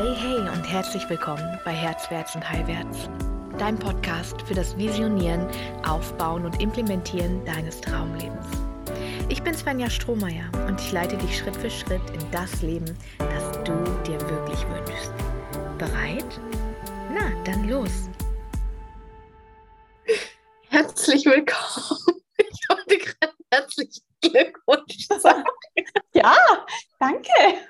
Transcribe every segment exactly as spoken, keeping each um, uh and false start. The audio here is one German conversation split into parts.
Hey, hey und herzlich willkommen bei Herzwärts und Heilwärts, dein Podcast für das Visionieren, Aufbauen und Implementieren deines Traumlebens. Ich bin Svenja Strohmeier und ich leite dich Schritt für Schritt in das Leben, das du dir wirklich wünschst. Bereit? Na, dann los! Herzlich willkommen. Ich wollte gerade herzlichen Glückwunsch sagen. Ja, danke.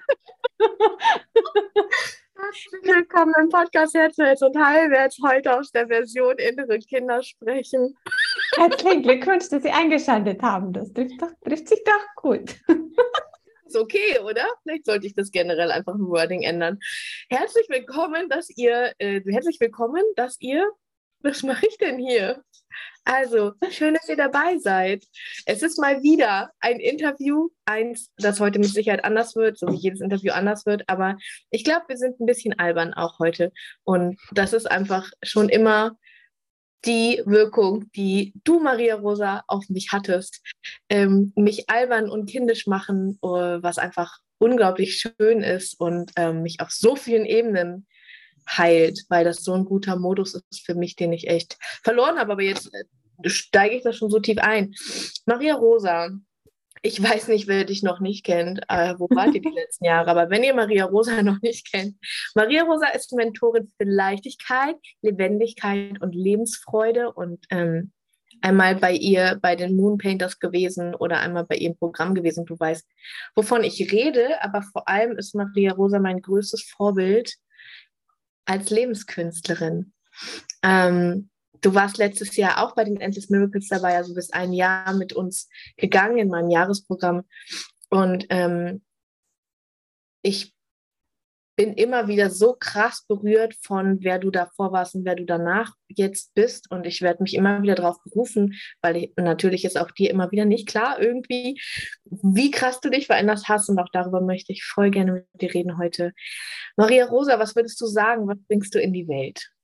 Herzlich willkommen im Podcast Herzwärts und Heilwärts. Heute aus der Version Innere Kinder sprechen. Herzlichen Glückwunsch, dass Sie eingeschaltet haben. Das trifft, doch, trifft sich doch gut. Ist okay, oder? Vielleicht sollte ich das generell einfach im Wording ändern. Herzlich willkommen, dass ihr, äh, herzlich willkommen, dass ihr, was mache ich denn hier? Also, schön, dass ihr dabei seid. Es ist mal wieder ein Interview, eins, das heute mit Sicherheit anders wird, so wie jedes Interview anders wird, aber ich glaube, wir sind ein bisschen albern auch heute und das ist einfach schon immer die Wirkung, die du, Maria Rosa, auf mich hattest, ähm, mich albern und kindisch machen, äh, was einfach unglaublich schön ist und ähm, mich auf so vielen Ebenen heilt, weil das so ein guter Modus ist für mich, den ich echt verloren habe. Aber jetzt äh, steige ich da schon so tief ein. Maria Rosa, ich weiß nicht, wer dich noch nicht kennt, äh, wo wart ihr die letzten Jahre, aber wenn ihr Maria Rosa noch nicht kennt, Maria Rosa ist Mentorin für Leichtigkeit, Lebendigkeit und Lebensfreude und ähm, einmal bei ihr bei den Moon Painters gewesen oder einmal bei ihrem Programm gewesen. Du weißt, wovon ich rede, aber vor allem ist Maria Rosa mein größtes Vorbild als Lebenskünstlerin. Ähm, du warst letztes Jahr auch bei den Endless Miracles dabei, also bist ein Jahr mit uns gegangen in meinem Jahresprogramm und ähm, ich bin immer wieder so krass berührt von wer du davor warst und wer du danach jetzt bist und ich werde mich immer wieder darauf berufen, weil ich, natürlich ist auch dir immer wieder nicht klar irgendwie, wie krass du dich verändert hast und auch darüber möchte ich voll gerne mit dir reden heute. Maria Rosa, was würdest du sagen, was bringst du in die Welt?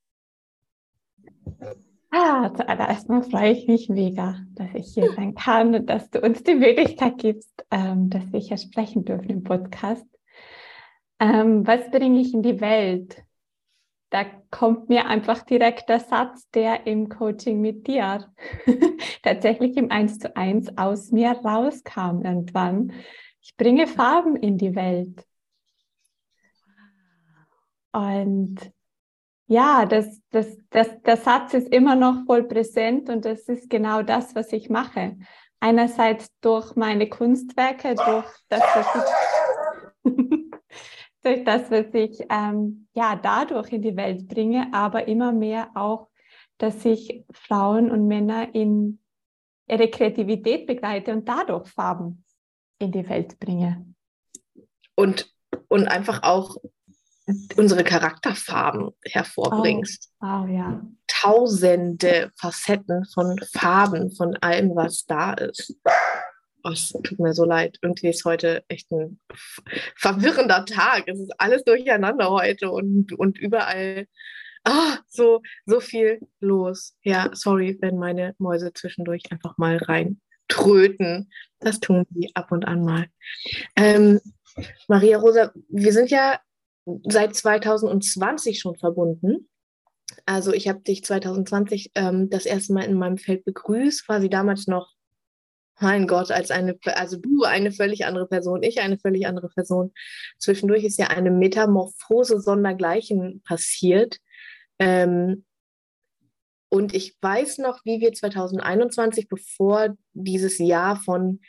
Ah, zuallererst mal freue ich mich mega, dass ich hier sein kann und dass du uns die Möglichkeit gibst, ähm, dass wir hier sprechen dürfen im Podcast. Ähm, was bringe ich in die Welt? Da kommt mir einfach direkt der Satz, der im Coaching mit dir tatsächlich im Eins zu eins aus mir rauskam irgendwann. Ich bringe Farben in die Welt. Und ja, das, das, das, der Satz ist immer noch voll präsent und das ist genau das, was ich mache. Einerseits durch meine Kunstwerke, durch das, was ich, durch das, was ich ähm, ja, dadurch in die Welt bringe, aber immer mehr auch, dass ich Frauen und Männer in ihre Kreativität begleite und dadurch Farben in die Welt bringe. Und, und einfach auch unsere Charakterfarben hervorbringst. Oh, oh ja. Tausende Facetten von Farben, von allem, was da ist. Oh, es tut mir so leid. Irgendwie ist heute echt ein verwirrender Tag. Es ist alles durcheinander heute und, und überall ah, so, so viel los. Ja, sorry, wenn meine Mäuse zwischendurch einfach mal rein tröten. Das tun sie ab und an mal. Ähm, Maria Rosa, wir sind ja seit zwanzig zwanzig schon verbunden. Also ich habe dich zwanzig zwanzig ähm, das erste Mal in meinem Feld begrüßt, war sie damals noch, mein Gott, als eine, also du eine völlig andere Person, ich eine völlig andere Person. Zwischendurch ist ja eine Metamorphose sondergleichen passiert. Ähm, und ich weiß noch, wie wir zwanzig einundzwanzig, bevor dieses Jahr von,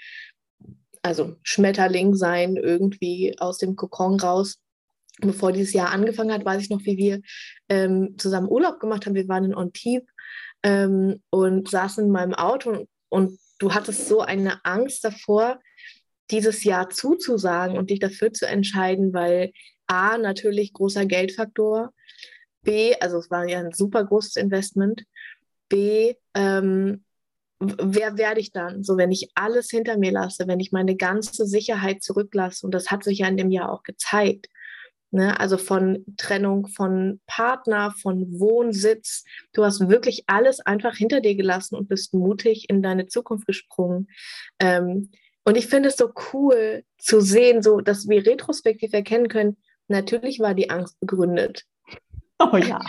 also Schmetterling sein, irgendwie aus dem Kokon raus, bevor dieses Jahr angefangen hat, weiß ich noch, wie wir ähm, zusammen Urlaub gemacht haben. Wir waren in Antibes ähm, und saßen in meinem Auto und, und du hattest so eine Angst davor, dieses Jahr zuzusagen und dich dafür zu entscheiden, weil A, natürlich großer Geldfaktor, B, also es war ja ein super großes Investment, B, ähm, wer werde ich dann? So, wenn ich alles hinter mir lasse, wenn ich meine ganze Sicherheit zurücklasse, und das hat sich ja in dem Jahr auch gezeigt, ne? Also von Trennung von Partner, von Wohnsitz, du hast wirklich alles einfach hinter dir gelassen und bist mutig in deine Zukunft gesprungen. Ähm, und ich finde es so cool zu sehen, so dass wir retrospektiv erkennen können, natürlich war die Angst begründet. Oh ja.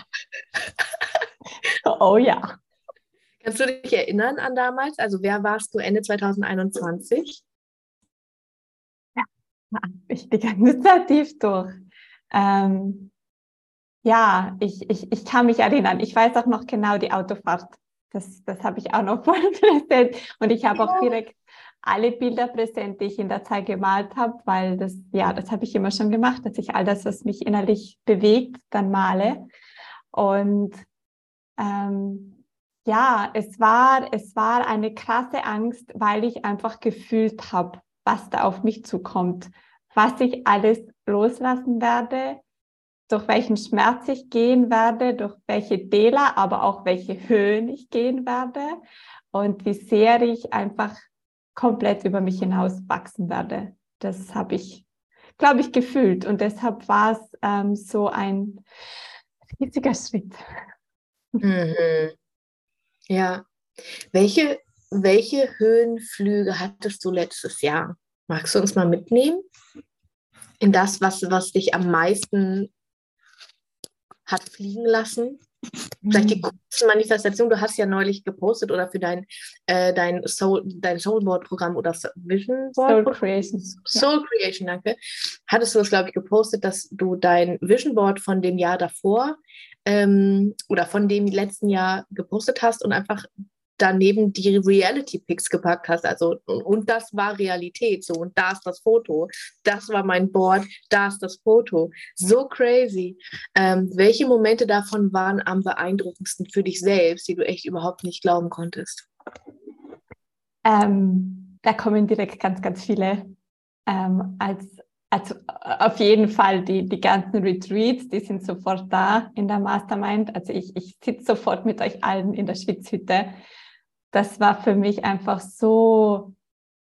Oh ja. Kannst du dich erinnern an damals? Also wer warst du Ende zwanzig einundzwanzig? Ja, ich die ganze Zeit tief durch. Ähm, ja, ich, ich, ich kann mich erinnern. Ich weiß auch noch genau die Autofahrt. Das, das habe ich auch noch voll präsent. Und ich habe auch direkt alle Bilder präsent, die ich in der Zeit gemalt habe, weil das, ja, das habe ich immer schon gemacht, dass ich all das, was mich innerlich bewegt, dann male. Und ähm, ja, es war, es war eine krasse Angst, weil ich einfach gefühlt habe, was da auf mich zukommt, was ich alles loslassen werde, durch welchen Schmerz ich gehen werde, durch welche Täler, aber auch welche Höhen ich gehen werde und wie sehr ich einfach komplett über mich hinaus wachsen werde. Das habe ich, glaube ich, gefühlt und deshalb war es ähm, so ein riesiger Schritt. Mhm. Ja. Welche, welche Höhenflüge hattest du letztes Jahr? Magst du uns mal mitnehmen in das, was, was dich am meisten hat fliegen lassen? Vielleicht die kurzen Manifestationen, du hast ja neulich gepostet oder für dein, äh, dein, Soul, dein Soulboard-Programm oder Vision Board? Soul Creation. Soul ja. Creation, danke. Hattest du das, glaube ich, gepostet, dass du dein Vision Board von dem Jahr davor ähm, oder von dem letzten Jahr gepostet hast und einfach daneben die Reality-Pics gepackt hast. Also, und, und das war Realität. So, und da ist das Foto. Das war mein Board, da ist das Foto. So crazy. Ähm, welche Momente davon waren am beeindruckendsten für dich selbst, die du echt überhaupt nicht glauben konntest? Ähm, da kommen direkt ganz, ganz viele. Ähm, als, also auf jeden Fall die, die ganzen Retreats, die sind sofort da in der Mastermind. Also ich, ich sitze sofort mit euch allen in der Schwitzhütte. Das war für mich einfach so,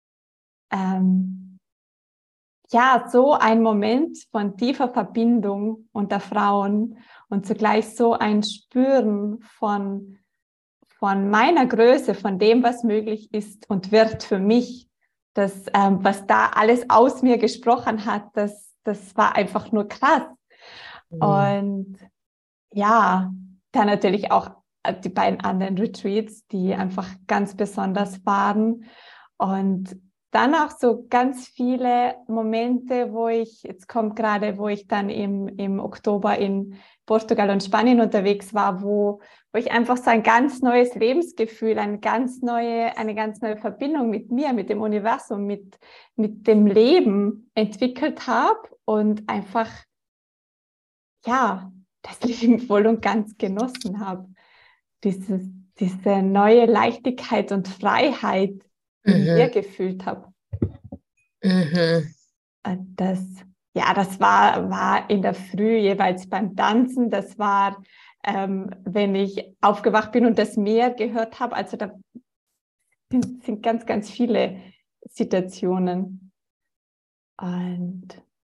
ähm, ja, so ein Moment von tiefer Verbindung unter Frauen und zugleich so ein Spüren von, von meiner Größe, von dem, was möglich ist und wird für mich. Das, ähm, was da alles aus mir gesprochen hat, das, das war einfach nur krass. Mhm. Und ja, dann natürlich auch die beiden anderen Retreats, die einfach ganz besonders waren. Und dann auch so ganz viele Momente, wo ich, jetzt kommt gerade, wo ich dann im, im Oktober in Portugal und Spanien unterwegs war, wo, wo ich einfach so ein ganz neues Lebensgefühl, eine ganz neue, eine ganz neue Verbindung mit mir, mit dem Universum, mit, mit dem Leben entwickelt habe und einfach, ja, das Leben voll und ganz genossen habe. Dieses, diese neue Leichtigkeit und Freiheit in Mhm. mir gefühlt habe. Mhm. Das, ja, das war, war in der Früh jeweils beim Tanzen. Das war, ähm, wenn ich aufgewacht bin und das Meer gehört habe. Also da sind, sind ganz, ganz viele Situationen. Und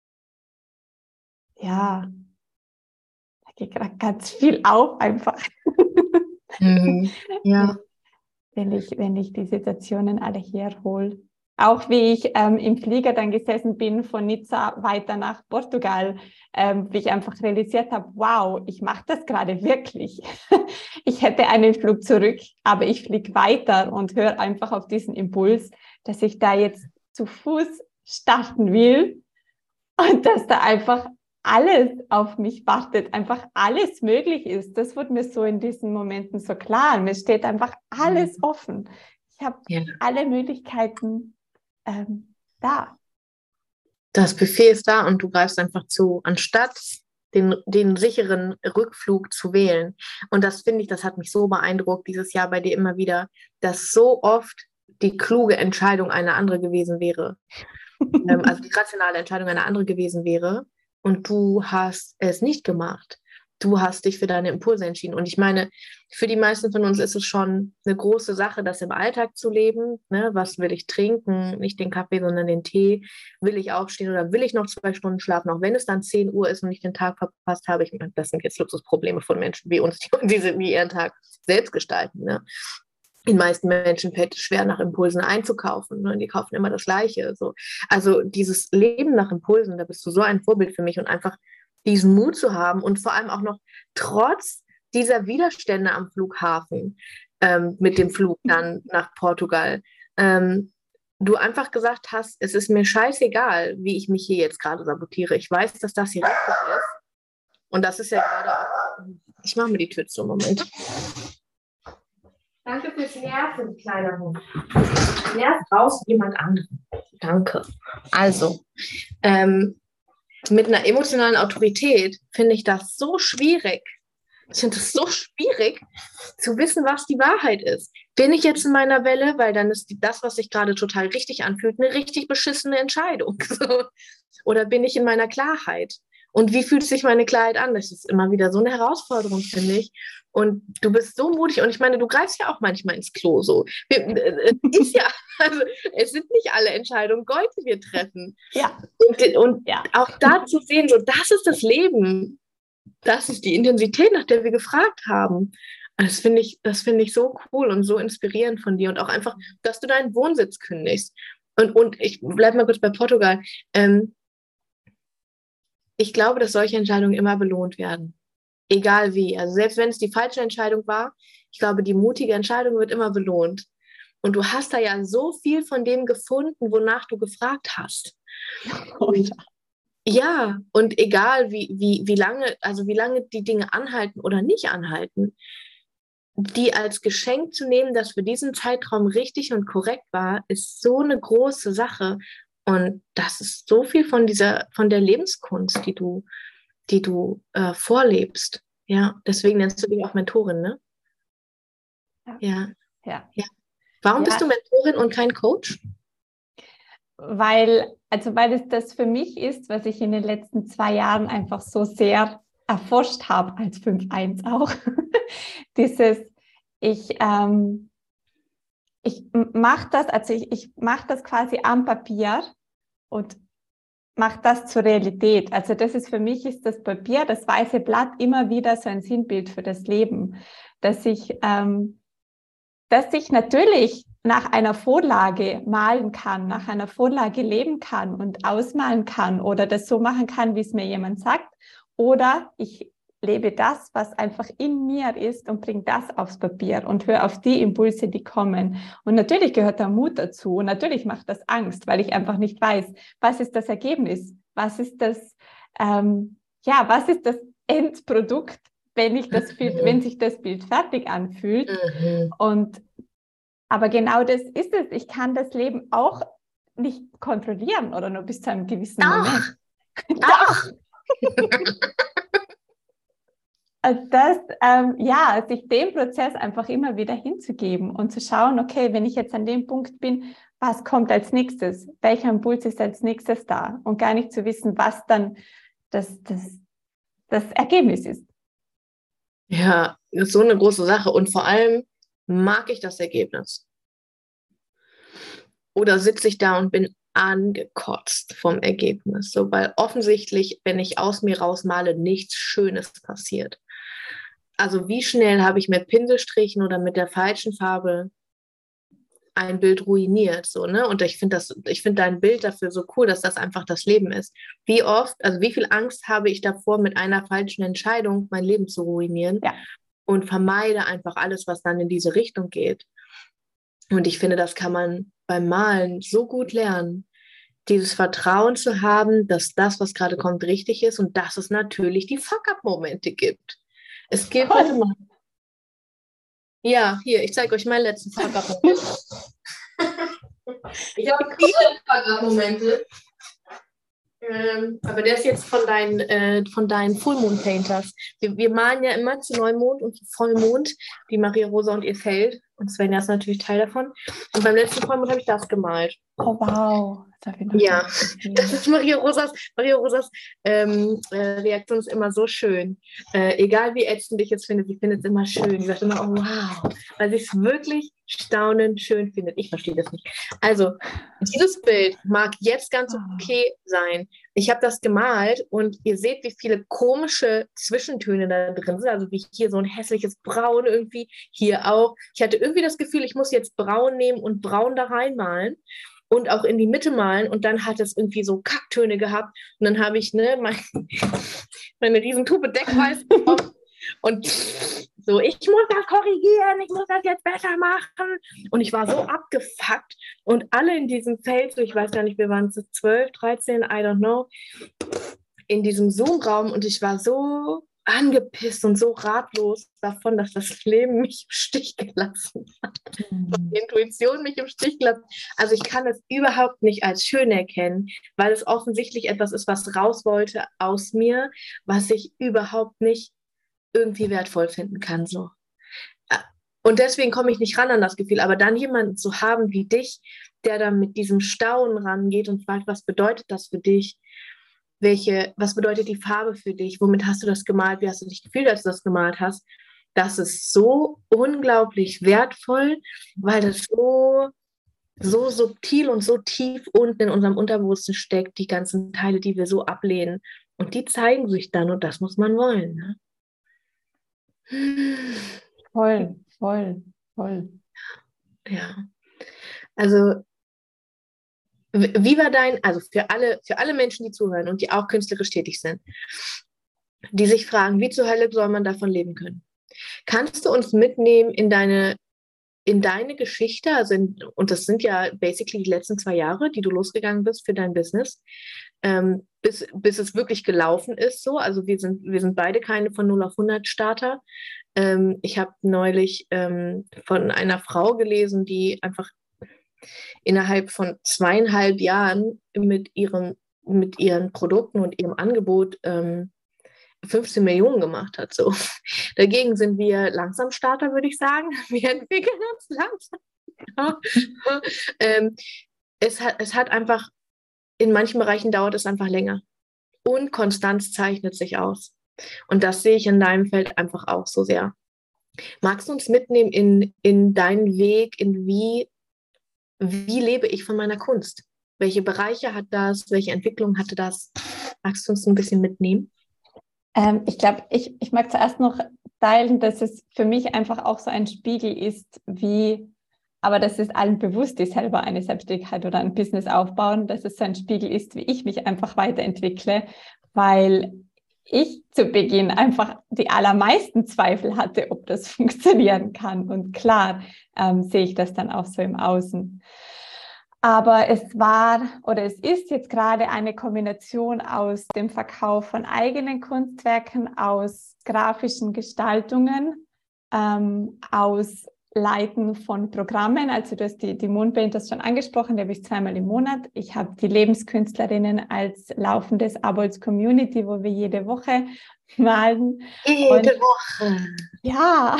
ja, da geht gerade ganz viel auf einfach. Mhm. Ja. Wenn ich, wenn ich die Situationen alle herhole. Auch wie ich ähm, im Flieger dann gesessen bin von Nizza weiter nach Portugal, ähm, wie ich einfach realisiert habe, wow, ich mache das gerade wirklich. Ich hätte einen Flug zurück, aber ich fliege weiter und höre einfach auf diesen Impuls, dass ich da jetzt zu Fuß starten will und dass da einfach alles auf mich wartet, einfach alles möglich ist. Das wird mir so in diesen Momenten so klar. Mir steht einfach alles offen. Ich habe ja. alle Möglichkeiten ähm, da. Das Buffet ist da und du greifst einfach zu, anstatt den, den sicheren Rückflug zu wählen. Und das finde ich, das hat mich so beeindruckt dieses Jahr bei dir immer wieder, dass so oft die kluge Entscheidung eine andere gewesen wäre. ähm, also die rationale Entscheidung eine andere gewesen wäre. Und du hast es nicht gemacht. Du hast dich für deine Impulse entschieden. Und ich meine, für die meisten von uns ist es schon eine große Sache, das im Alltag zu leben. Ne? Was will ich trinken? Nicht den Kaffee, sondern den Tee. Will ich aufstehen oder will ich noch zwei Stunden schlafen? Auch wenn es dann zehn Uhr ist und ich den Tag verpasst habe. Ich meine, das sind jetzt Luxusprobleme von Menschen wie uns, die, die, die ihren Tag selbst gestalten. Ne? den meisten Menschen fällt es schwer, nach Impulsen einzukaufen. Ne? Die kaufen immer das Gleiche. So. Also dieses Leben nach Impulsen, da bist du so ein Vorbild für mich und einfach diesen Mut zu haben und vor allem auch noch trotz dieser Widerstände am Flughafen ähm, mit dem Flug dann nach Portugal, ähm, du einfach gesagt hast, es ist mir scheißegal, wie ich mich hier jetzt gerade sabotiere. Ich weiß, dass das hier richtig ist. Und das ist ja gerade auch... Ich mache mir die Tür zu, Moment. Danke fürs Nerven, kleiner Hund. Nervt raus jemand anderen. Danke. Also, ähm, mit einer emotionalen Autorität finde ich das so schwierig. Ich finde es so schwierig, zu wissen, was die Wahrheit ist. Bin ich jetzt in meiner Welle, weil dann ist die, das, was sich gerade total richtig anfühlt, eine richtig beschissene Entscheidung. So. Oder bin ich in meiner Klarheit? Und wie fühlt sich meine Klarheit an? Das ist immer wieder so eine Herausforderung, finde ich. Und du bist so mutig. Und ich meine, du greifst ja auch manchmal ins Klo so. Ist ja, also, es sind nicht alle Entscheidungen Gold, die wir treffen. Ja. Und, und ja. auch da zu sehen, so, das ist das Leben. Das ist die Intensität, nach der wir gefragt haben. Das finde ich, das finde ich so cool und so inspirierend von dir. Und auch einfach, dass du deinen Wohnsitz kündigst. Und, und ich bleibe mal kurz bei Portugal. Ähm, ich glaube, dass solche Entscheidungen immer belohnt werden. Egal wie. Also selbst wenn es die falsche Entscheidung war, ich glaube, die mutige Entscheidung wird immer belohnt. Und du hast da ja so viel von dem gefunden, wonach du gefragt hast. Und ja, und egal wie, wie, wie lange, also wie lange die Dinge anhalten oder nicht anhalten, die als Geschenk zu nehmen, das für diesen Zeitraum richtig und korrekt war, ist so eine große Sache. Und das ist so viel von dieser, von der Lebenskunst, die du, die du äh, vorlebst. Ja, deswegen nennst du dich auch Mentorin, ne? Ja. Ja. ja. Warum ja. bist du Mentorin und kein Coach? Weil, also weil es das für mich ist, was ich in den letzten zwei Jahren einfach so sehr erforscht habe, als fünf eins auch. Dieses, ich, ähm, ich mache das, also ich, ich mache das quasi am Papier und mache das zur Realität. Also das ist für mich, ist das Papier, das weiße Blatt immer wieder so ein Sinnbild für das Leben, dass ich, ähm, dass ich natürlich nach einer Vorlage malen kann, nach einer Vorlage leben kann und ausmalen kann oder das so machen kann, wie es mir jemand sagt. Oder ich lebe das, was einfach in mir ist und bringe das aufs Papier und höre auf die Impulse, die kommen. Und natürlich gehört der Mut dazu und natürlich macht das Angst, weil ich einfach nicht weiß, was ist das Ergebnis, was ist das, ähm, ja, was ist das Endprodukt, wenn ich das Bild, wenn sich das Bild fertig anfühlt. Mhm. Und aber genau das ist es. Ich kann das Leben auch nicht kontrollieren oder nur bis zu einem gewissen Doch. Moment. Doch. Also das, ähm, ja, sich dem Prozess einfach immer wieder hinzugeben und zu schauen, okay, wenn ich jetzt an dem Punkt bin, was kommt als nächstes? Welcher Impuls ist als nächstes da? Und gar nicht zu wissen, was dann das, das, das Ergebnis ist. Ja, das ist so eine große Sache. Und vor allem mag ich das Ergebnis. Oder sitze ich da und bin angekotzt vom Ergebnis. So, weil offensichtlich, wenn ich aus mir rausmale, nichts Schönes passiert. Also wie schnell habe ich mit Pinselstrichen oder mit der falschen Farbe ein Bild ruiniert, so, ne? Und ich finde das, ich finde dein Bild dafür so cool, dass das einfach das Leben ist. Wie oft, also wie viel Angst habe ich davor, mit einer falschen Entscheidung mein Leben zu ruinieren, ja. Und vermeide einfach alles, was dann in diese Richtung geht. Und ich finde, das kann man beim Malen so gut lernen, dieses Vertrauen zu haben, dass das, was gerade kommt, richtig ist und dass es natürlich die Fuck-up-Momente gibt. Es gibt, warte mal. Ja, hier, ich zeige euch meinen letzten Fuck-up-Moment. Ich habe viele Fuck-up-Momente. Ähm, aber der ist jetzt von deinen, äh, von deinen Full-Moon-Painters. Wir, wir malen ja immer zu Neumond und zu Vollmond, die Maria Rosa und ihr Feld. Und Svenja ist natürlich Teil davon. Und beim letzten Vollmond habe ich das gemalt. Oh, wow. Das ja, das ist Maria Rosas, Maria Rosas ähm, äh, Reaktion ist immer so schön. Äh, egal wie ätzend ich es finde, sie findet es immer schön. Sie sagt immer, oh wow. Weil sie es wirklich staunend schön findet. Ich verstehe das nicht. Also, dieses Bild mag jetzt ganz okay sein. Ich habe das gemalt und ihr seht, wie viele komische Zwischentöne da drin sind. Also wie hier so ein hässliches Braun irgendwie, hier auch. Ich hatte irgendwie das Gefühl, ich muss jetzt Braun nehmen und Braun da reinmalen und auch in die Mitte malen. Und dann hat es irgendwie so Kacktöne gehabt. Und dann habe ich ne, mein, meine riesen Tube Deckweiß bekommen. Und so, ich muss das korrigieren, ich muss das jetzt besser machen. Und ich war so abgefuckt. Und alle in diesem Feld, so ich weiß gar nicht, wir waren so zwölf, dreizehn, I don't know, in diesem Zoom-Raum. Und ich war so angepisst und so ratlos davon, dass das Leben mich im Stich gelassen hat. Mhm. Die Intuition mich im Stich gelassen. Also ich kann es überhaupt nicht als schön erkennen, weil es offensichtlich etwas ist, was raus wollte aus mir, was ich überhaupt nicht irgendwie wertvoll finden kann. So. Und deswegen komme ich nicht ran an das Gefühl. Aber dann jemanden zu haben wie dich, der dann mit diesem Staunen rangeht und fragt, was bedeutet das für dich? Welche, was bedeutet die Farbe für dich? Womit hast du das gemalt? Wie hast du dich gefühlt, als du das gemalt hast? Das ist so unglaublich wertvoll, weil das so, so subtil und so tief unten in unserem Unterbewusstsein steckt, die ganzen Teile, die wir so ablehnen. Und die zeigen sich dann und das muss man wollen. Ne? Voll, voll, voll. Ja, also wie war dein, also für alle, für alle Menschen, die zuhören und die auch künstlerisch tätig sind, die sich fragen, wie zur Hölle soll man davon leben können? Kannst du uns mitnehmen in deine, in deine Geschichte, also in, und das sind ja basically die letzten zwei Jahre, die du losgegangen bist für dein Business, ähm, bis, bis es wirklich gelaufen ist so, also wir sind, wir sind beide keine von null auf hundert Starter. Ähm, ich habe neulich ähm, von einer Frau gelesen, die einfach innerhalb von zweieinhalb Jahren mit ihrem, mit ihren Produkten und ihrem Angebot ähm, fünfzehn Millionen gemacht hat. So. Dagegen sind wir langsam Starter, würde ich sagen. Wir entwickeln uns langsam. ähm, es, hat, es hat einfach, in manchen Bereichen dauert es einfach länger. Und Konstanz zeichnet sich aus. Und das sehe ich in deinem Feld einfach auch so sehr. Magst du uns mitnehmen in, in deinen Weg, in wie, wie lebe ich von meiner Kunst? Welche Bereiche hat das? Welche Entwicklung hatte das? Magst du uns ein bisschen mitnehmen? Ähm, ich glaube, ich, ich mag zuerst noch teilen, dass es für mich einfach auch so ein Spiegel ist, wie, aber dass es allen bewusst ist, selber eine Selbstständigkeit oder ein Business aufbauen, dass es so ein Spiegel ist, wie ich mich einfach weiterentwickle, weil ich zu Beginn einfach die allermeisten Zweifel hatte, ob das funktionieren kann. Und klar ähm, sehe ich das dann auch so im Außen. Aber es war oder es ist jetzt gerade eine Kombination aus dem Verkauf von eigenen Kunstwerken, aus grafischen Gestaltungen, ähm, aus Leiten von Programmen. Also du hast die, die Moonpainters schon angesprochen, die habe ich zweimal im Monat. Ich habe die Lebenskünstlerinnen als laufendes Abo als Community, wo wir jede Woche malen. Jede Und, Woche. Ja.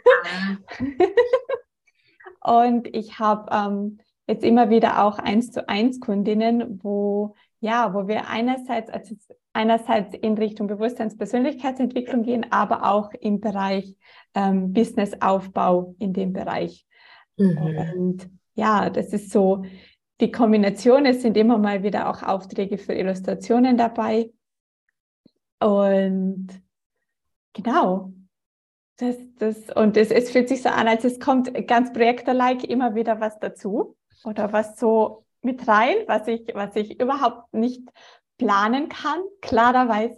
Und ich habe ähm, jetzt immer wieder auch eins zu eins Kundinnen, wo ja, wo wir einerseits also einerseits in Richtung Bewusstseins-Persönlichkeitsentwicklung gehen, aber auch im Bereich ähm, Businessaufbau in dem Bereich. Mhm. Und ja, das ist so die Kombination. Es sind immer mal wieder auch Aufträge für Illustrationen dabei. Und genau. Das, das, und es, es fühlt sich so an, als es kommt ganz projektorlike immer wieder was dazu oder was so mit rein, was ich, was ich überhaupt nicht planen kann, klarerweise.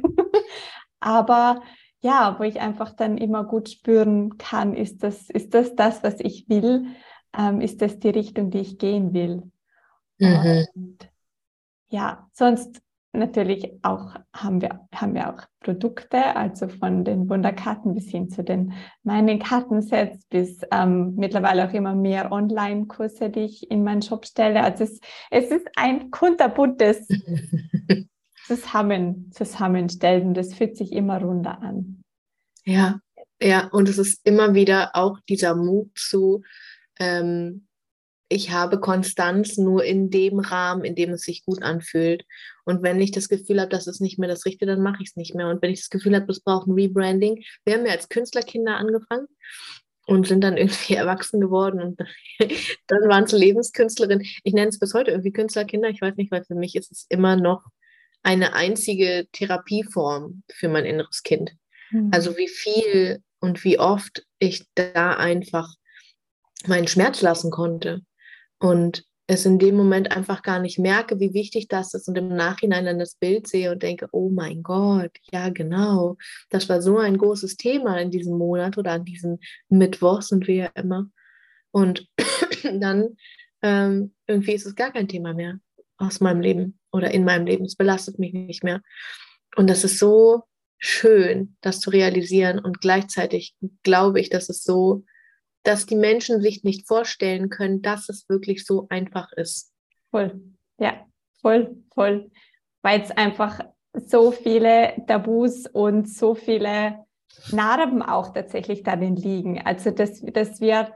Aber ja, wo ich einfach dann immer gut spüren kann, ist das, ist das das, was ich will? Ähm, ist das die Richtung, die ich gehen will? Mhm. Und ja, sonst natürlich auch haben wir, haben wir auch Produkte, also von den Wunderkarten bis hin zu den meinen Kartensets bis ähm, mittlerweile auch immer mehr Online-Kurse, die ich in meinen Shop stelle. Also es, es ist ein kunterbuntes Zusammen, Zusammenstellen und das fühlt sich immer runder an. Ja, ja, und es ist immer wieder auch dieser Mut zu ähm, ich habe Konstanz nur in dem Rahmen, in dem es sich gut anfühlt. Und wenn ich das Gefühl habe, das ist nicht mehr das Richtige, dann mache ich es nicht mehr. Und wenn ich das Gefühl habe, es braucht ein Rebranding. Wir haben ja als Künstlerkinder angefangen und sind dann irgendwie erwachsen geworden und dann waren sie Lebenskünstlerin. Ich nenne es bis heute irgendwie Künstlerkinder, ich weiß nicht, weil für mich ist es immer noch eine einzige Therapieform für mein inneres Kind. Mhm. Also wie viel und wie oft ich da einfach meinen Schmerz lassen konnte und es in dem Moment einfach gar nicht merke, wie wichtig das ist und im Nachhinein dann das Bild sehe und denke, oh mein Gott, ja genau, das war so ein großes Thema in diesem Monat oder an diesem Mittwoch sind wir ja immer. Und dann ähm, irgendwie ist es gar kein Thema mehr aus meinem Leben oder in meinem Leben. Es belastet mich nicht mehr. Und das ist so schön, das zu realisieren und gleichzeitig glaube ich, dass es so dass die Menschen sich nicht vorstellen können, dass es wirklich so einfach ist. Voll, ja, voll, voll. Weil es einfach so viele Tabus und so viele Narben auch tatsächlich darin liegen. Also, dass, dass wir,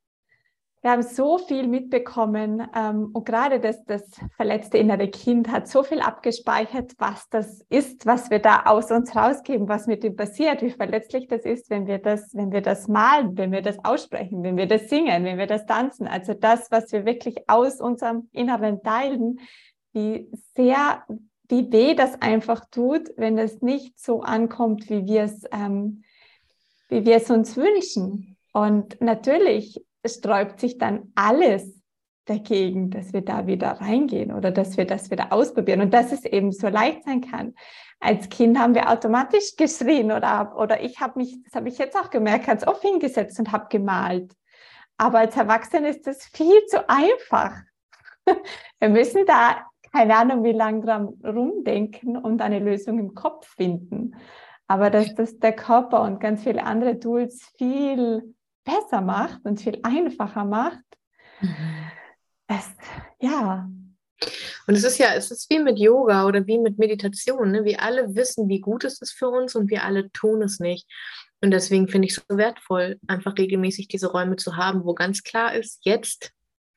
wir haben so viel mitbekommen ähm, und gerade das, das verletzte innere Kind hat so viel abgespeichert, was das ist, was wir da aus uns rausgeben, was mit ihm passiert, wie verletzlich das ist, wenn wir das, wenn wir das malen, wenn wir das aussprechen, wenn wir das singen, wenn wir das tanzen. Also das, was wir wirklich aus unserem Inneren teilen, wie sehr, wie weh das einfach tut, wenn es nicht so ankommt, wie wir es, ähm, wie wir es uns wünschen. Und natürlich sträubt sich dann alles dagegen, dass wir da wieder reingehen oder dass wir das wieder ausprobieren und dass es eben so leicht sein kann. Als Kind haben wir automatisch geschrien oder, oder ich habe mich, das habe ich jetzt auch gemerkt, ganz oft hingesetzt und habe gemalt. Aber als Erwachsene ist das viel zu einfach. Wir müssen da keine Ahnung, wie lange dran rumdenken und eine Lösung im Kopf finden. Aber dass das der Körper und ganz viele andere Tools viel besser macht und viel einfacher macht, mhm. das, ja. Und es ist ja, es ist wie mit Yoga oder wie mit Meditation, ne? Wir alle wissen, wie gut es ist für uns und wir alle tun es nicht. Und deswegen finde ich es so wertvoll, einfach regelmäßig diese Räume zu haben, wo ganz klar ist, jetzt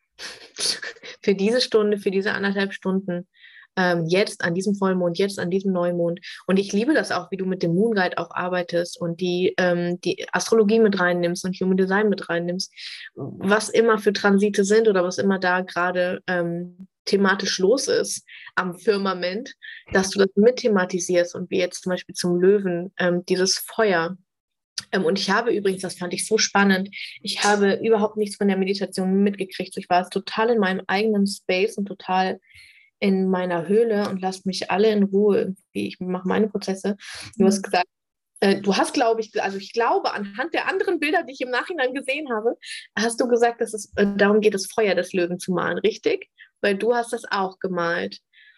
für diese Stunde, für diese anderthalb Stunden, ähm, jetzt an diesem Vollmond, jetzt an diesem Neumond. Und ich liebe das auch, wie du mit dem Moon Guide auch arbeitest und die, ähm, die Astrologie mit reinnimmst und Human Design mit reinnimmst, was immer für Transite sind oder was immer da gerade ähm, thematisch los ist am Firmament, dass du das mit thematisierst und wie jetzt zum Beispiel zum Löwen, ähm, dieses Feuer. Ähm, und ich habe übrigens, das fand ich so spannend, ich habe überhaupt nichts von der Meditation mitgekriegt. Ich war total in meinem eigenen Space und total in meiner Höhle und lasst mich alle in Ruhe. Ich mache meine Prozesse. Du hast gesagt, äh, du hast, glaube ich, also ich glaube, anhand der anderen Bilder, die ich im Nachhinein gesehen habe, hast du gesagt, dass es äh, darum geht, das Feuer des Löwen zu malen, richtig? Weil du hast das auch gemalt.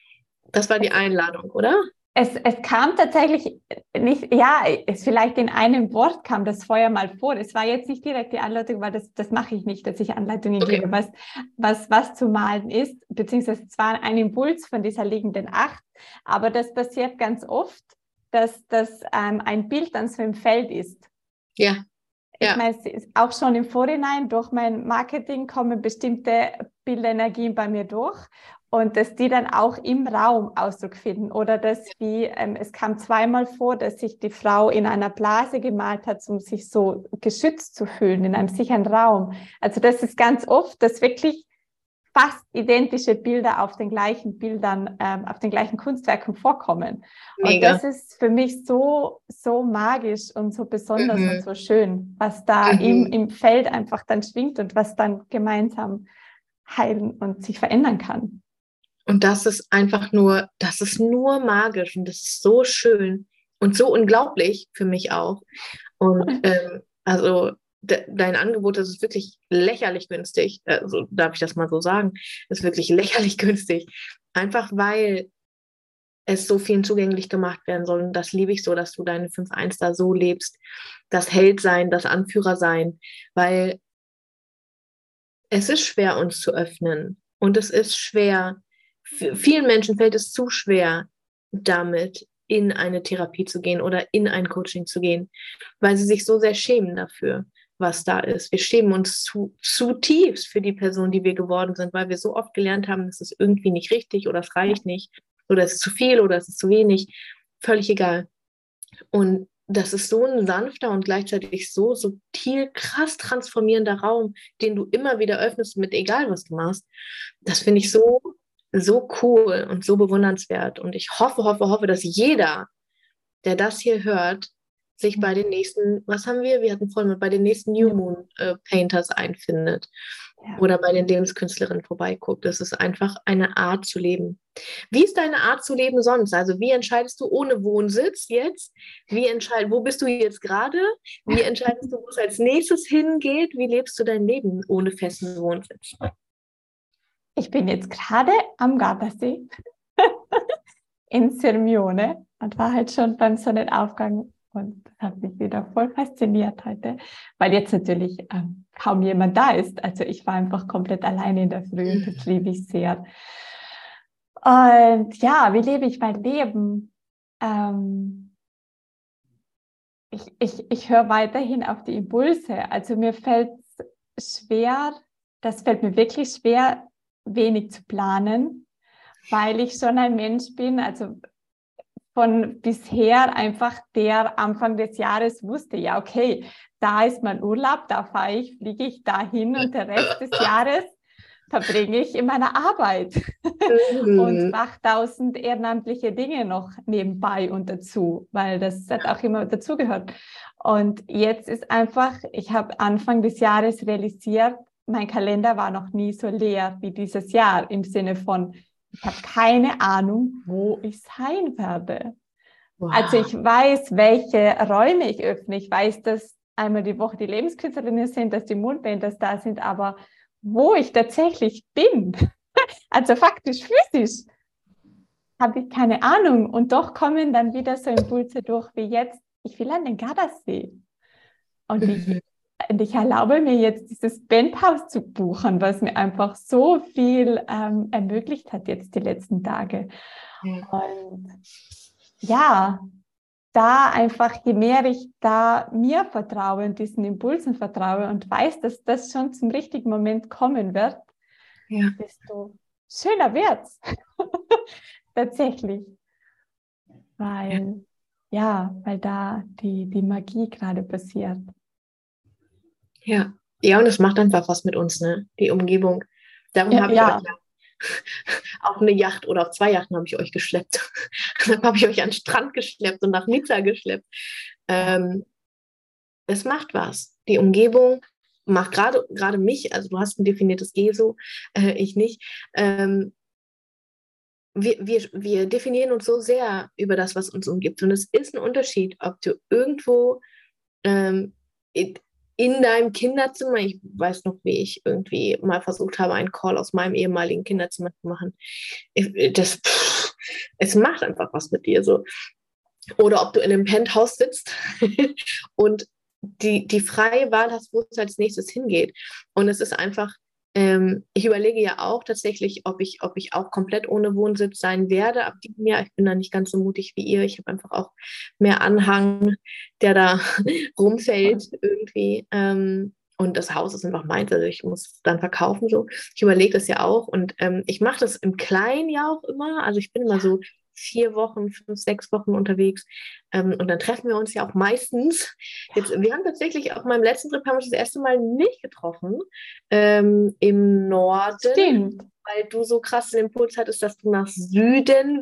Das war die Einladung, oder? Es, es kam tatsächlich nicht, ja, es vielleicht in einem Wort kam das Feuer mal vor. Es war jetzt nicht direkt die Anleitung, weil das, das mache ich nicht, dass ich Anleitungen okay. gebe, was, was, was zu malen ist, beziehungsweise es war ein Impuls von dieser liegenden Acht, aber das passiert ganz oft, dass das ähm, ein Bild dann so im Feld ist. Ja. Ich ja. meine, auch schon im Vorhinein durch mein Marketing kommen bestimmte Bildenergien bei mir durch. Und dass die dann auch im Raum Ausdruck finden. Oder dass wie, ähm, es kam zweimal vor, dass sich die Frau in einer Blase gemalt hat, um sich so geschützt zu fühlen, in einem sicheren Raum. Also das ist ganz oft, dass wirklich fast identische Bilder auf den gleichen Bildern, ähm, auf den gleichen Kunstwerken vorkommen. Mega. Und das ist für mich so, so magisch und so besonders mhm. und so schön, was da mhm. im, im Feld einfach dann schwingt und was dann gemeinsam heilen und sich verändern kann. Und das ist einfach nur, das ist nur magisch und das ist so schön und so unglaublich für mich auch. Und ähm, also de, dein Angebot, das ist wirklich lächerlich günstig, also darf ich das mal so sagen, ist wirklich lächerlich günstig. Einfach weil es so vielen zugänglich gemacht werden soll. Und das liebe ich so, dass du deine fünf eins da so lebst. Das Heldsein, das Anführersein, weil es ist schwer, uns zu öffnen. Und es ist schwer, für vielen Menschen fällt es zu schwer, damit in eine Therapie zu gehen oder in ein Coaching zu gehen, weil sie sich so sehr schämen dafür, was da ist. Wir schämen uns zu, zutiefst für die Person, die wir geworden sind, weil wir so oft gelernt haben, es ist irgendwie nicht richtig oder es reicht nicht oder es ist zu viel oder es ist zu wenig. Völlig egal. Und das ist so ein sanfter und gleichzeitig so subtil, krass transformierender Raum, den du immer wieder öffnest mit egal, was du machst. Das finde ich so, so cool und so bewundernswert. Und ich hoffe, hoffe, hoffe, dass jeder, der das hier hört, sich bei den nächsten, was haben wir? Wir hatten vorhin mit bei den nächsten New Moon äh, Painters einfindet. Ja. Oder bei den Lebenskünstlerinnen vorbeiguckt. Das ist einfach eine Art zu leben. Wie ist deine Art zu leben sonst? Also wie entscheidest du ohne Wohnsitz jetzt? Wie entscheid, wo bist du jetzt gerade? Wie entscheidest du, wo es als nächstes hingeht? Wie lebst du dein Leben ohne festen Wohnsitz? Ich bin jetzt gerade am Gardasee in Sirmione und war halt schon beim Sonnenaufgang. Und das hat mich wieder voll fasziniert heute, weil jetzt natürlich ähm, kaum jemand da ist. Also ich war einfach komplett alleine in der Früh und das liebe ich sehr. Und ja, wie lebe ich mein Leben? Ähm, ich ich, ich höre weiterhin auf die Impulse. Also mir fällt es schwer, das fällt mir wirklich schwer, wenig zu planen, weil ich schon ein Mensch bin, also von bisher einfach der Anfang des Jahres wusste, ja okay, da ist mein Urlaub, da fahre ich, fliege ich dahin und der Rest des Jahres verbringe ich in meiner Arbeit mhm. und mache tausend ehrenamtliche Dinge noch nebenbei und dazu, weil das hat auch immer dazugehört. Und jetzt ist einfach, ich habe Anfang des Jahres realisiert, mein Kalender war noch nie so leer wie dieses Jahr, im Sinne von, ich habe keine Ahnung, wo ich sein werde. Wow. Also ich weiß, welche Räume ich öffne. Ich weiß, dass einmal die Woche die Lebenskünstlerinnen sind, dass die Moonpainters da sind, aber wo ich tatsächlich bin, also faktisch physisch, habe ich keine Ahnung. Und doch kommen dann wieder so Impulse durch wie jetzt, ich will an den Gardasee. Und ich, und ich erlaube mir jetzt dieses Penthouse zu buchen, was mir einfach so viel ähm, ermöglicht hat jetzt die letzten Tage. Ja. Und ja, da einfach, je mehr ich da mir vertraue und diesen Impulsen vertraue und weiß, dass das schon zum richtigen Moment kommen wird, ja. desto schöner wird's. Tatsächlich. Weil, ja. ja, weil da die, die Magie gerade passiert. Ja, ja, und es macht einfach was mit uns, ne? Die Umgebung. Darum ja, habe ich ja. euch ja auf eine Yacht oder auf zwei Yachten habe ich euch geschleppt. Dann habe ich euch an den Strand geschleppt und nach Nizza geschleppt. Ähm, es macht was. Die Umgebung macht gerade gerade mich, also du hast ein definiertes G so, äh, ich nicht. Ähm, wir, wir, wir definieren uns so sehr über das, was uns umgibt. Und es ist ein Unterschied, ob du irgendwo ähm, in, in deinem Kinderzimmer, ich weiß noch, wie ich irgendwie mal versucht habe, einen Call aus meinem ehemaligen Kinderzimmer zu machen. Das, pff, es macht einfach was mit dir so. Oder ob du in einem Penthouse sitzt und die, die freie Wahl hast, wo es als nächstes hingeht. Und es ist einfach, ähm, ich überlege ja auch tatsächlich, ob ich, ob ich auch komplett ohne Wohnsitz sein werde ab diesem Jahr. Ich bin da nicht ganz so mutig wie ihr. Ich habe einfach auch mehr Anhang, der da rumfällt irgendwie. Ähm, und das Haus ist einfach meins, also ich muss es dann verkaufen so. Ich überlege das ja auch und ähm, ich mache das im Kleinen ja auch immer. Also ich bin immer so vier Wochen, fünf, sechs Wochen unterwegs. Ähm, und dann treffen wir uns ja auch meistens. Jetzt, wir haben tatsächlich auf meinem letzten Trip haben wir uns das erste Mal nicht getroffen. Ähm, im Norden. Stimmt. Weil du so krass den Impuls hattest, dass du nach Süden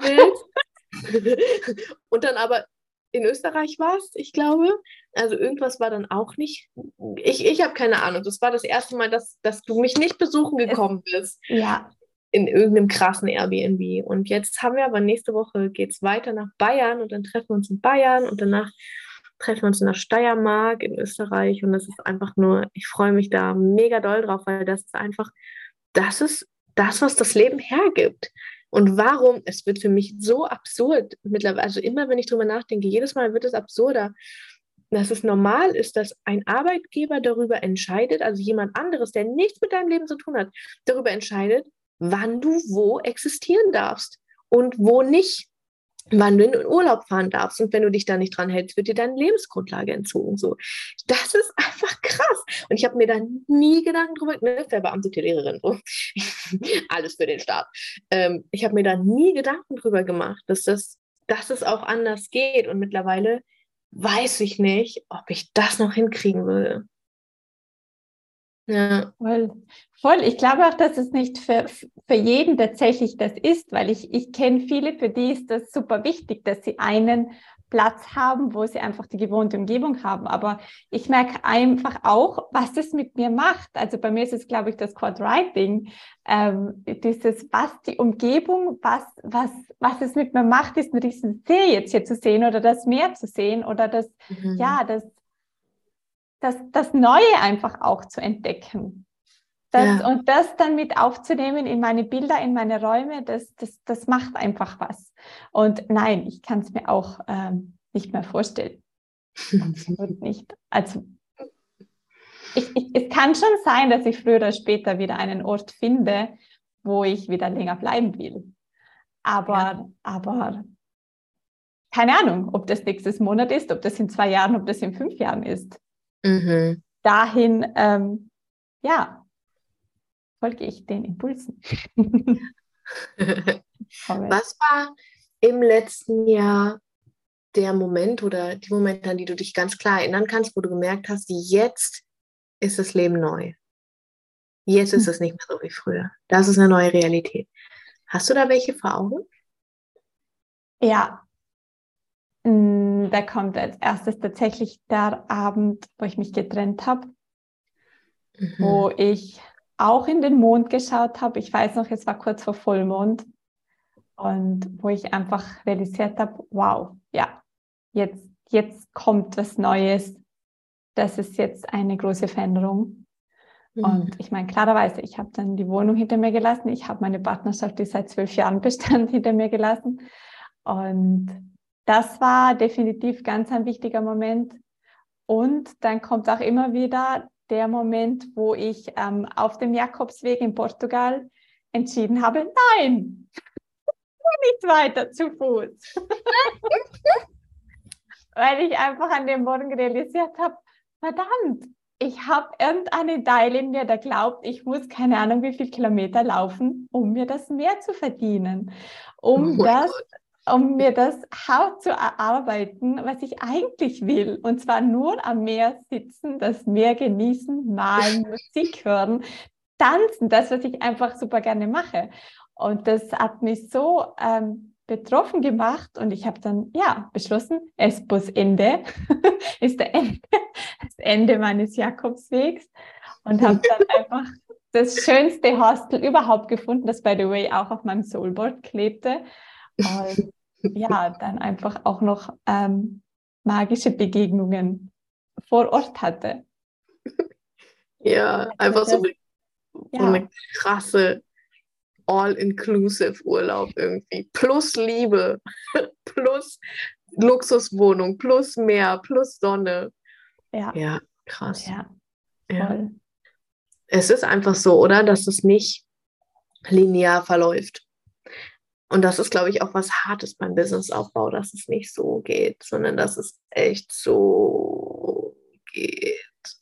willst. Und dann aber in Österreich warst, ich glaube. Also irgendwas war dann auch nicht. Ich, ich habe keine Ahnung. Das war das erste Mal, dass, dass du mich nicht besuchen gekommen bist. Ja. In irgendeinem krassen Airbnb. Und jetzt haben wir aber nächste Woche geht es weiter nach Bayern und dann treffen wir uns in Bayern und danach treffen wir uns in der Steiermark in Österreich und das ist einfach nur, ich freue mich da mega doll drauf, weil das ist einfach, das ist das, was das Leben hergibt. Und warum, es wird für mich so absurd mittlerweile, also immer wenn ich drüber nachdenke, jedes Mal wird es absurder, dass es normal ist, dass ein Arbeitgeber darüber entscheidet, also jemand anderes, der nichts mit deinem Leben zu tun hat, darüber entscheidet, wann du wo existieren darfst und wo nicht, wann du in den Urlaub fahren darfst. Und wenn du dich da nicht dran hältst, wird dir deine Lebensgrundlage entzogen. So. Das ist einfach krass. Und ich habe mir da nie Gedanken drüber, ne, verbeamtete Lehrerin, so. Alles für den Staat. Ähm, ich habe mir da nie Gedanken drüber gemacht, dass das, dass es auch anders geht. Und mittlerweile weiß ich nicht, ob ich das noch hinkriegen würde. Ja. Voll, voll. Ich glaube auch, dass es nicht für, für jeden tatsächlich das ist, weil ich, ich kenne viele, für die ist das super wichtig, dass sie einen Platz haben, wo sie einfach die gewohnte Umgebung haben. Aber ich merke einfach auch, was das mit mir macht. Also bei mir ist es, glaube ich, das Quad-Writing. Ähm, dieses, was die Umgebung, was, was, was es mit mir macht, ist ein riesen See jetzt hier zu sehen oder das Meer zu sehen oder das, Mhm. ja, das Das, das Neue einfach auch zu entdecken. Das, Ja. Und das dann mit aufzunehmen in meine Bilder, in meine Räume, das, das, das macht einfach was. Und nein, ich kann es mir auch ähm, nicht mehr vorstellen. Absolut nicht. Also ich, ich, es kann schon sein, dass ich früher oder später wieder einen Ort finde, wo ich wieder länger bleiben will. Aber, Ja. aber keine Ahnung, ob das nächstes Monat ist, ob das in zwei Jahren, ob das in fünf Jahren ist. Mhm. Dahin, ähm, ja, folge ich den Impulsen. Was war im letzten Jahr der Moment oder die Momente, an die du dich ganz klar erinnern kannst, wo du gemerkt hast, jetzt ist das Leben neu. Jetzt ist es nicht mehr so wie früher. Das ist eine neue Realität. Hast du da welche vor Augen? Ja, da kommt als erstes tatsächlich der Abend, wo ich mich getrennt habe, Mhm. wo ich auch in den Mond geschaut habe. Ich weiß noch, es war kurz vor Vollmond und wo ich einfach realisiert habe, wow, ja, jetzt, jetzt kommt was Neues. Das ist jetzt eine große Veränderung. Mhm. Und ich meine, klarerweise, ich habe dann die Wohnung hinter mir gelassen. Ich habe meine Partnerschaft, die seit zwölf Jahren bestand, hinter mir gelassen. Und das war definitiv ganz ein wichtiger Moment. Und dann kommt auch immer wieder der Moment, wo ich ähm, auf dem Jakobsweg in Portugal entschieden habe, nein, nicht weiter zu Fuß. Weil ich einfach an dem Morgen realisiert habe, verdammt, ich habe irgendeine Teil in mir, der glaubt, ich muss keine Ahnung wie viele Kilometer laufen, um mir das Meer zu verdienen, um Oh das, Gott. um mir das hart zu erarbeiten, was ich eigentlich will. Und zwar nur am Meer sitzen, das Meer genießen, malen, Musik hören, tanzen, das, was ich einfach super gerne mache. Und das hat mich so ähm, betroffen gemacht und ich habe dann ja beschlossen, es muss Ende, ist der Ende, das Ende meines Jakobswegs und habe dann einfach das schönste Hostel überhaupt gefunden, das by the way auch auf meinem Soulboard klebte und ja, dann einfach auch noch ähm, magische Begegnungen vor Ort hatte. Ja, Also einfach so das, eine, so ja, eine krasse All-Inclusive Urlaub irgendwie. Plus Liebe, plus Luxuswohnung, plus Meer, plus Sonne. ja, Ja, krass. ja, Ja. voll. Es ist einfach so, oder? Dass es nicht linear verläuft. Und das ist, glaube ich, auch was Hartes beim Businessaufbau, dass es nicht so geht, sondern dass es echt so geht.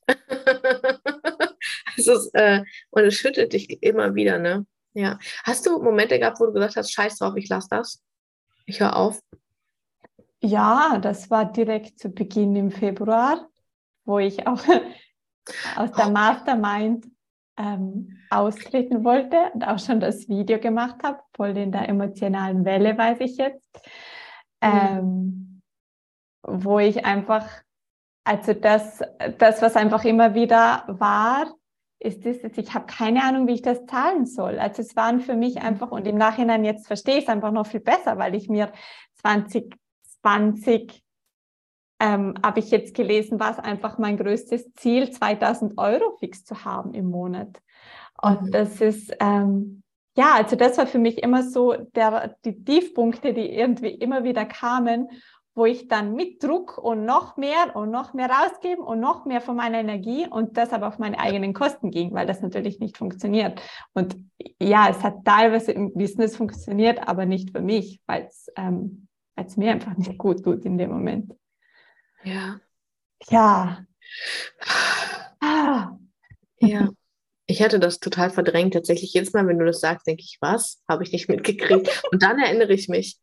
es ist, äh, und es schüttelt dich immer wieder, ne? Ja. Hast du Momente gehabt, wo du gesagt hast, scheiß drauf, ich lasse das? Ich höre auf? Ja, das war direkt zu Beginn im Februar, wo ich auch aus der Mastermind ähm, austreten wollte und auch schon das Video gemacht habe, voll in der emotionalen Welle, weiß ich jetzt, ähm, wo ich einfach, also das, das, was einfach immer wieder war, ist das, ich habe keine Ahnung, wie ich das zahlen soll. Also es waren für mich einfach, und im Nachhinein jetzt verstehe ich es einfach noch viel besser, weil ich mir zwanzig zwanzig ähm, habe ich jetzt gelesen, war es einfach mein größtes Ziel, zweitausend Euro fix zu haben im Monat. Und Mhm. das ist, ähm, ja, also das war für mich immer so der, die Tiefpunkte, die irgendwie immer wieder kamen, wo ich dann mit Druck und noch mehr und noch mehr rausgeben und noch mehr von meiner Energie und das aber auf meine eigenen Kosten ging, weil das natürlich nicht funktioniert. Und ja, es hat teilweise im Business funktioniert, aber nicht für mich, weil es ähm, weil's mir einfach nicht gut tut in dem Moment. Ja. Ja. Ah. Ja. Ich hatte das total verdrängt. Tatsächlich jedes Mal, wenn du das sagst, denke ich, was? Habe ich nicht mitgekriegt. Und dann erinnere ich mich.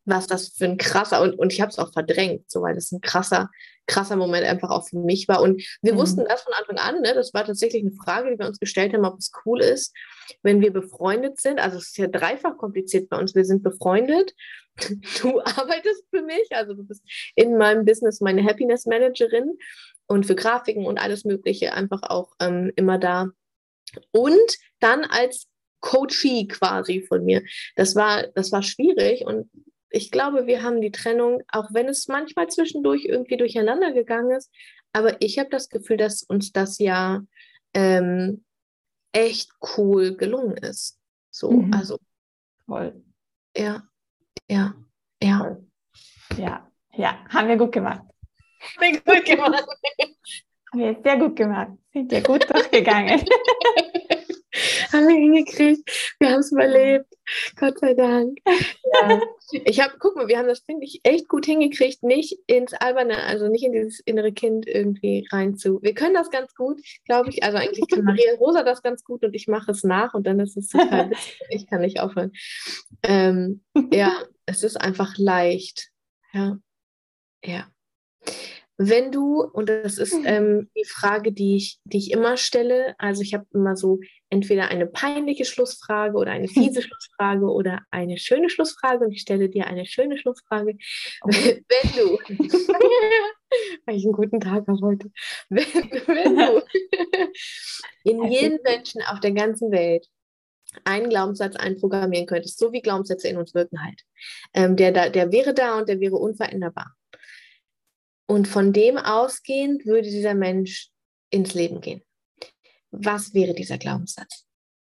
was das für ein krasser, und, und ich habe es auch verdrängt, so, weil das ein krasser, krasser Moment einfach auch für mich war. Und wir mhm. wussten das von Anfang an, ne? Das war tatsächlich eine Frage, die wir uns gestellt haben, ob es cool ist, wenn wir befreundet sind. Also es ist ja dreifach kompliziert bei uns. Wir sind befreundet. Du arbeitest für mich, also du bist in meinem Business meine Happiness Managerin und für Grafiken und alles Mögliche einfach auch ähm, immer da. Und dann als Coachie quasi von mir. Das war, das war schwierig, und ich glaube, wir haben die Trennung, auch wenn es manchmal zwischendurch irgendwie durcheinander gegangen ist, aber ich habe das Gefühl, dass uns das ja ähm, echt cool gelungen ist. So, mhm. also. Voll. Ja, ja, ja. Voll. Ja, ja, haben wir gut gemacht. Haben wir gut gemacht. Haben wir sehr gut gemacht. Sind ja gut durchgegangen. Haben wir hingekriegt. Wir haben es überlebt. Gott sei Dank. Ja. Ich habe, guck mal, wir haben das, finde ich, echt gut hingekriegt, nicht ins Alberne, also nicht in dieses innere Kind irgendwie rein zu. Wir können das ganz gut, glaube ich. Also eigentlich kann Maria Rosa das ganz gut und ich mache es nach und dann ist es total witzig. Ich kann nicht aufhören. Ähm, ja, es ist einfach leicht. Ja. Ja. Wenn du, und das ist ähm, die Frage, die ich, die ich immer stelle, also ich habe immer so entweder eine peinliche Schlussfrage oder eine fiese Schlussfrage oder eine schöne Schlussfrage, und ich stelle dir eine schöne Schlussfrage. Oh. Wenn du, weil ich einen guten Tag habe heute, wenn, wenn du in jeden Menschen auf der ganzen Welt einen Glaubenssatz einprogrammieren könntest, so wie Glaubenssätze in uns wirken halt, ähm, der, da, der wäre da und der wäre unveränderbar. Und von dem ausgehend würde dieser Mensch ins Leben gehen. Was wäre dieser Glaubenssatz?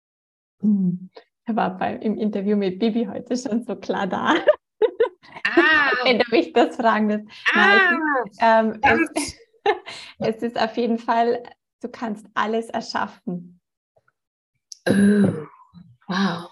Er war bei, im Interview mit Bibi heute schon so klar da. Ah, wenn du mich das fragen willst. Ah, Nein, ähm, es, es ist auf jeden Fall, du kannst alles erschaffen. Oh, wow.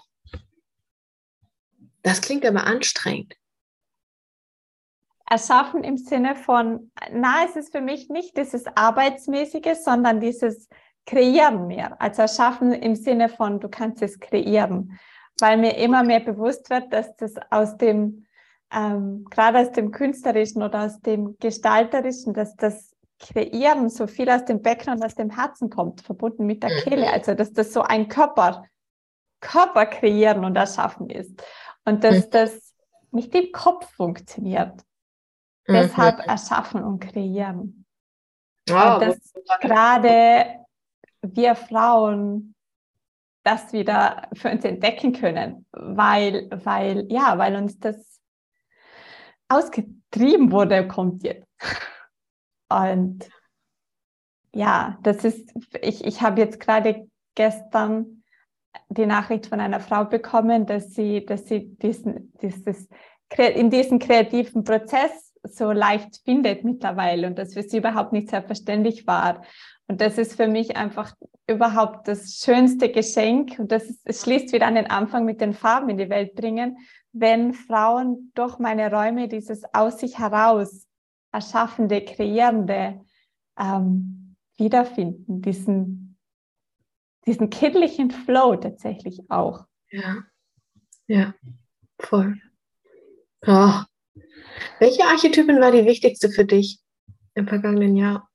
Das klingt aber anstrengend. Erschaffen im Sinne von, na, es ist für mich nicht dieses Arbeitsmäßige, sondern dieses Kreieren mehr. Also erschaffen im Sinne von, du kannst es kreieren. Weil mir immer mehr bewusst wird, dass das aus dem, ähm, gerade aus dem Künstlerischen oder aus dem Gestalterischen, dass das Kreieren so viel aus dem Becken und aus dem Herzen kommt, verbunden mit der Kehle. Also dass das so ein Körper, Körper kreieren und erschaffen ist. Und dass das nicht im Kopf funktioniert. Mhm. Deshalb erschaffen und kreieren. Oh, und dass gerade wir Frauen das wieder für uns entdecken können, weil, weil, ja, weil uns das ausgetrieben wurde, kommt jetzt. Und ja, das ist, ich, ich habe jetzt gerade gestern die Nachricht von einer Frau bekommen, dass sie, dass sie diesen, dieses, in diesem kreativen Prozess so leicht findet mittlerweile und das für sie überhaupt nicht selbstverständlich war. Und das ist für mich einfach überhaupt das schönste Geschenk und das ist, es schließt wieder an den Anfang mit den Farben in die Welt bringen, wenn Frauen durch meine Räume dieses aus sich heraus erschaffende, kreierende ähm, wiederfinden, diesen, diesen kindlichen Flow tatsächlich auch. Ja, ja, voll. Oh. Welche Archetypin war die wichtigste für dich im vergangenen Jahr?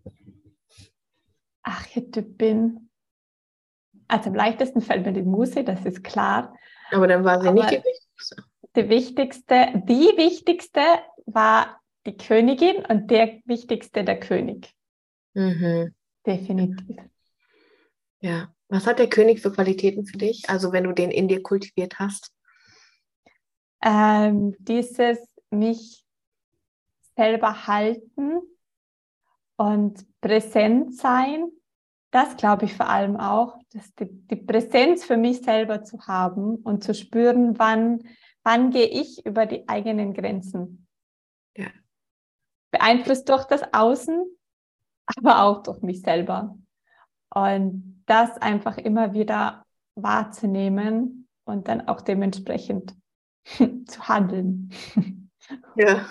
Archetypin. Also am leichtesten fällt mir die Muse, das ist klar. Aber dann war sie Aber nicht die wichtigste. Die wichtigste, die wichtigste war die Königin und der wichtigste der König. Mhm. Definitiv. Ja. Was hat der König für Qualitäten für dich? Also wenn du den in dir kultiviert hast? Ähm, dieses mich selber halten und präsent sein, das glaube ich vor allem auch, dass die, die Präsenz für mich selber zu haben und zu spüren, wann, wann gehe ich über die eigenen Grenzen. Ja. Beeinflusst durch das Außen, aber auch durch mich selber. Und das einfach immer wieder wahrzunehmen und dann auch dementsprechend zu handeln. Ja.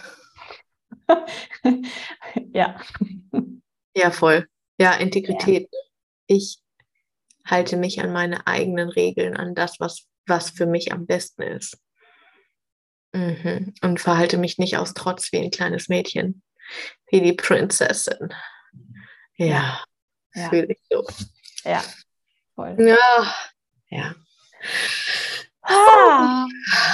Ja. Ja, voll. Ja, Integrität. Ja. Ich halte mich an meine eigenen Regeln, an das, was, was für mich am besten ist. Mhm. Und verhalte mich nicht aus Trotz wie ein kleines Mädchen, wie die Prinzessin. Ja, Ja. fühle ich so. Ja, voll. Ja, ja. Ah.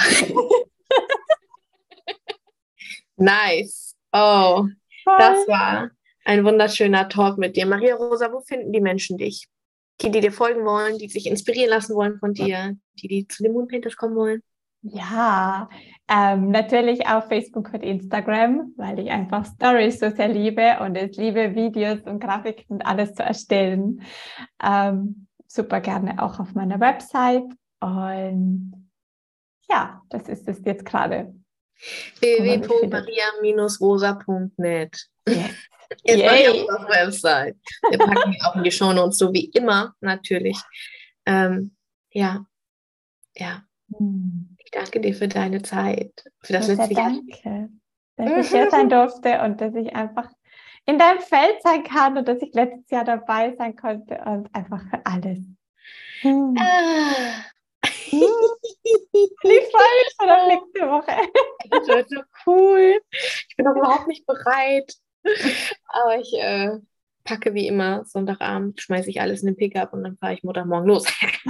Nice. Oh, Voll. das war ein wunderschöner Talk mit dir. Maria Rosa, wo finden die Menschen dich? Die, die dir folgen wollen, die sich inspirieren lassen wollen von dir, die, die zu den Moon Painters kommen wollen? Ja, ähm, natürlich auf Facebook und Instagram, weil ich einfach Stories so sehr liebe und es liebe, Videos und Grafiken und alles zu erstellen. Ähm, super gerne auch auf meiner Website. Und ja, das ist es jetzt gerade. w w w punkt maria rosa punkt net. Yes. Jetzt mache ich auf Yay. unserer Website. Wir packen die auch in die Shownotes, so wie immer, natürlich. Ähm, ja, ja. Hm. Ich danke dir für deine Zeit. Für das Sehr letzte Jahr. danke, dass ich hier sein durfte und dass ich einfach in deinem Feld sein kann und dass ich letztes Jahr dabei sein konnte und einfach für alles. Hm. Ah. Hm. Ich freue mich schon auf nächste Woche. Das wird so cool. Ich bin noch überhaupt nicht bereit. Aber ich äh, packe wie immer Sonntagabend, schmeiße ich alles in den Pickup und dann fahre ich Montagmorgen los.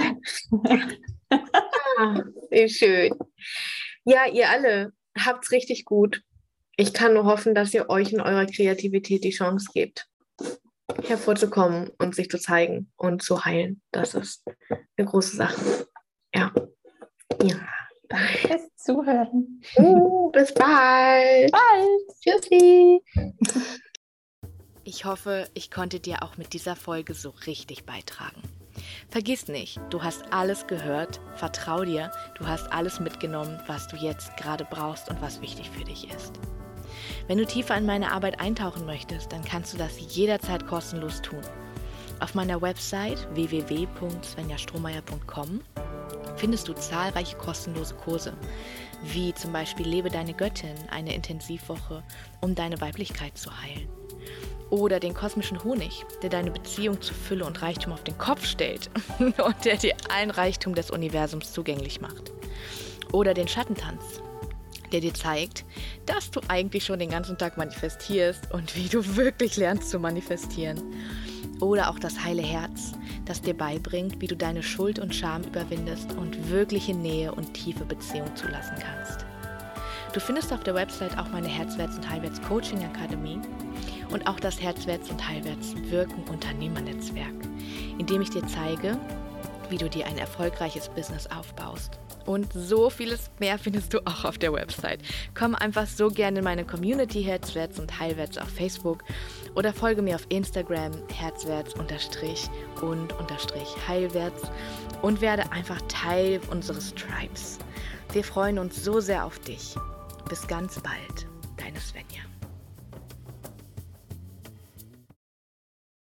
Ah, wie schön. Ja, ihr alle, habt's richtig gut. Ich kann nur hoffen, dass ihr euch in eurer Kreativität die Chance gebt, hervorzukommen und sich zu zeigen und zu heilen. Das ist eine große Sache. Ja. Ja. Danke fürs Zuhören. Uh, bis bald. Bald. Tschüssi. Ich hoffe, ich konnte dir auch mit dieser Folge so richtig beitragen. Vergiss nicht, du hast alles gehört, vertrau dir, du hast alles mitgenommen, was du jetzt gerade brauchst und was wichtig für dich ist. Wenn du tiefer in meine Arbeit eintauchen möchtest, dann kannst du das jederzeit kostenlos tun. Auf meiner Website w w w punkt svenja strohmeier punkt com findest du zahlreiche kostenlose Kurse, wie zum Beispiel Lebe deine Göttin, eine Intensivwoche, um deine Weiblichkeit zu heilen. Oder den kosmischen Honig, der deine Beziehung zu Fülle und Reichtum auf den Kopf stellt und der dir allen Reichtum des Universums zugänglich macht. Oder den Schattentanz, der dir zeigt, dass du eigentlich schon den ganzen Tag manifestierst und wie du wirklich lernst zu manifestieren. Oder auch das heile Herz, das dir beibringt, wie du deine Schuld und Scham überwindest und wirkliche Nähe und tiefe Beziehung zulassen kannst. Du findest auf der Website auch meine Herzwärts- und Heilwärts-Coaching-Akademie und auch das Herzwärts- und Heilwärts-Wirken-Unternehmernetzwerk, in dem ich dir zeige, wie du dir ein erfolgreiches Business aufbaust. Und so vieles mehr findest du auch auf der Website. Komm einfach so gerne in meine Community Herzwärts und Heilwärts auf Facebook oder folge mir auf Instagram herzwärts unterstrich und unterstrich heilwärts und werde einfach Teil unseres Tribes. Wir freuen uns so sehr auf dich. Bis ganz bald, deine Svenja.